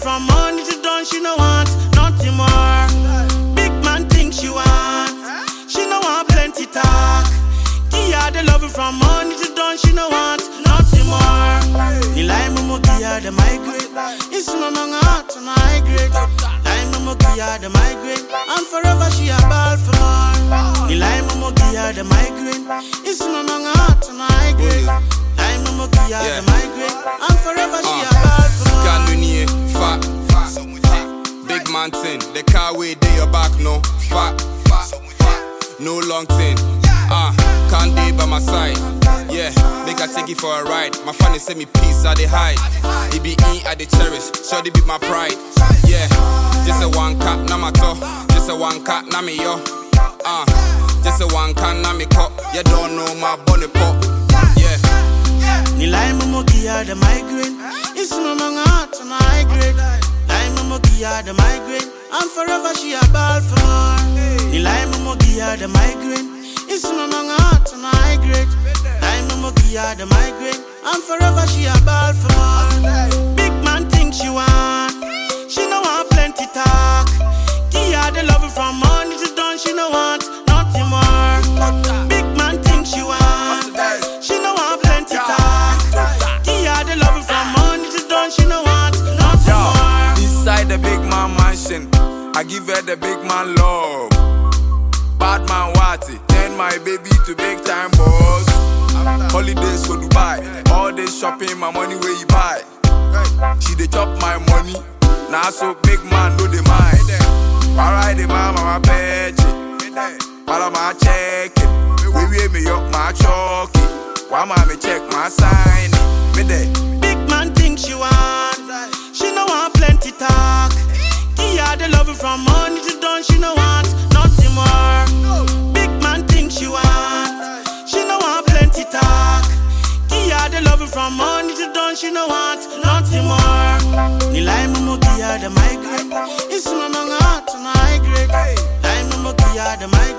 from morning to dawn. She no want nothing more. Big man think she want. She no want plenty talk. Give her the love from morning to dawn. She no want nothing more. Ni lie mumu give her the migrate. It's no longer hot and high grade. Lie mumu give her the migrate. And forever she a ball for more. Ni lie mumu give her the migraine. It's no longer hot and high grade. Lie mumu give her the migraine. And forever she a ball for more. Candonie, fat. Big man thing. The car way day your back no. Fat. No long thing. Can't day by my side. Yeah, make I take it for a ride. My funny send me peace, I they hide. It be in, I they cherish. Sure they be my pride. Yeah, just a one cat, na my toe. Just a one cat, na me yo. Just a one can, na me cup. You don't know my bonnet pop. Yeah. Ni lie mumu give her the migraine. It's no longer hot and high grade. Lie mumu give her the migraine. And forever she a ball for more. Ni lie mumu give her the migraine. It's no longer hot and high grade. Lie mumu give her the migraine. And forever she a ball for more. Big man think she want. She no want plenty talk. Give her the love from morning to dawn. She no want nothing more. Big man think she want. She no want plenty talk. Give her the love from morning to dawn. She no want nothing more. Inside the big man mansion, I give her the big man love. Bad man Watty, turn my baby to big time boss. Holidays for Dubai, all day shopping, my money where you buy. She dey chop my money, now so big man do the mind. Alright, the mama pay it, all my check it. We me up my chalky, why me check my sign? Me there. Big man think she want. She no want plenty talk. Give her the love from morning to dawn. She no want nothing more. Big man think she want. She no want plenty talk. Give her the love from morning to dawn. She no want nothing more. Ni lie mumu give her the migraine. It's no longer hot and high grade. Lie mumu give her the migraine.